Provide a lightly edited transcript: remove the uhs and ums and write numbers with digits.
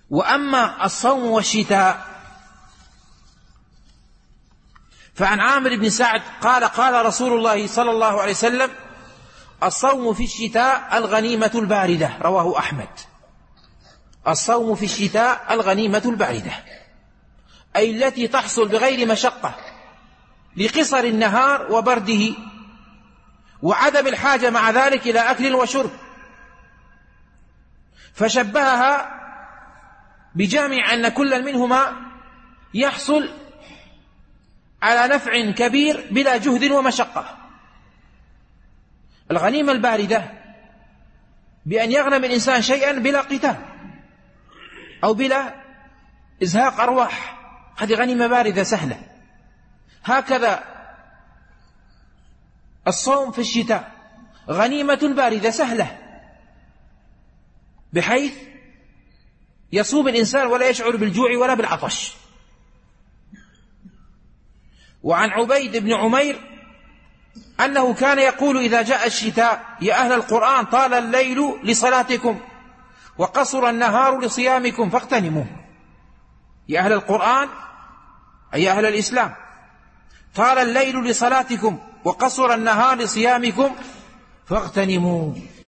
وأما الصوم والشتاء فعن عامر بن سعد قال قال رسول الله صلى الله عليه وسلم: الصوم في الشتاء الغنيمة الباردة. رواه أحمد. الصوم في الشتاء الغنيمة الباردة، أي التي تحصل بغير مشقة لقصر النهار وبرده وعدم الحاجة مع ذلك إلى أكل وشرب، فشبهها بجامع أن كل منهما يحصل على نفع كبير بلا جهد ومشقة. الغنيمة الباردة بأن يغنم الإنسان شيئا بلا قتال أو بلا إزهاق أرواح، هذه غنيمة باردة سهلة. هكذا الصوم في الشتاء غنيمة باردة سهلة، بحيث يصوم الإنسان ولا يشعر بالجوع ولا بالعطش. وعن عبيد بن عمير أنه كان يقول إذا جاء الشتاء: يا أهل القرآن طال الليل لصلاتكم وقصر النهار لصيامكم فاغتنموا. يا أهل القرآن أي أهل الإسلام، طال الليل لصلاتكم وقصر النهار لصيامكم فاغتنموا.